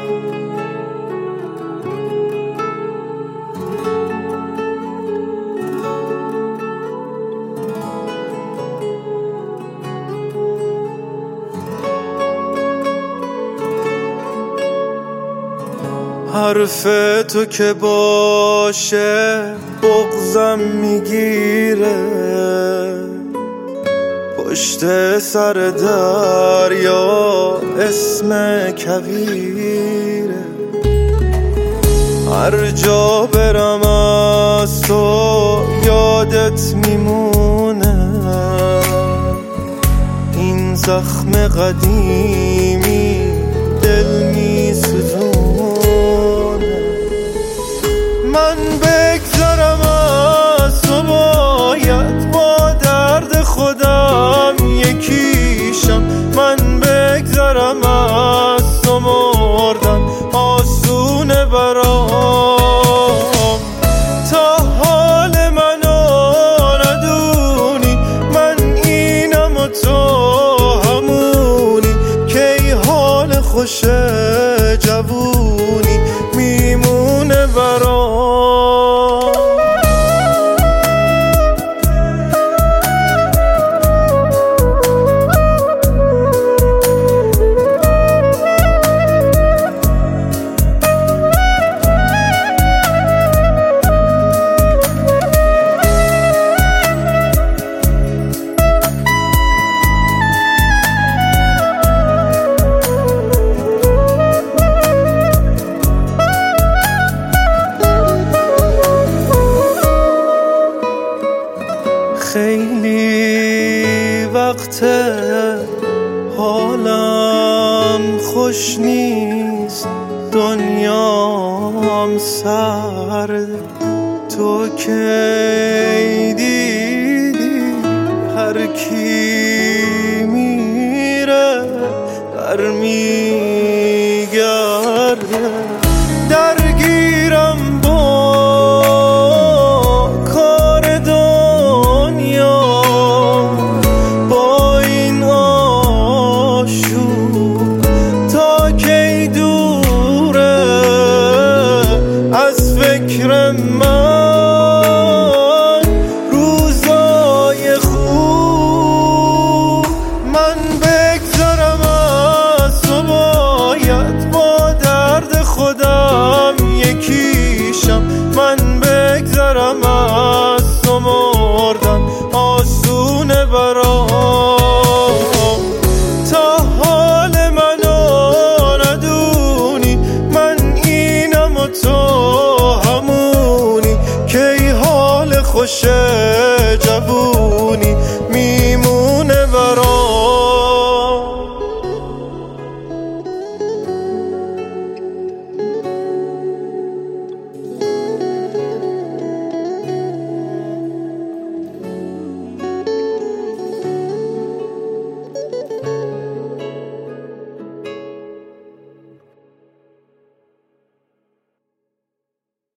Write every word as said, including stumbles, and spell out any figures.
حرف تو که باشه بغضم میگیره، پشت سر دریا اسم کویره. هر جا برم از تو یادت میمونه، این زخم قدیمی دل میسوزونه. من بگذرم از تو باید با درد خودم یکیشم. من بگذرم از تو مردن آسونه برام. تا حال منو ندونی من اینم و تو همونی، کی حال خوشه جوونی میمونه برام. خیلی وقته حالم خوش نیست، دنیام سرد. تو کی دیدی هر کی میره در میگرده. درگیرم با کار دنیا، با این آشوب تا کی دوره از فکر من روزای خوب. من بگذرم از تو باید با درد خودم یکیشم. من بگذرم از تو مردن آسونه برام. تا حال منو ندونی من اینم و تو همونی، کی حال خوشه جوونی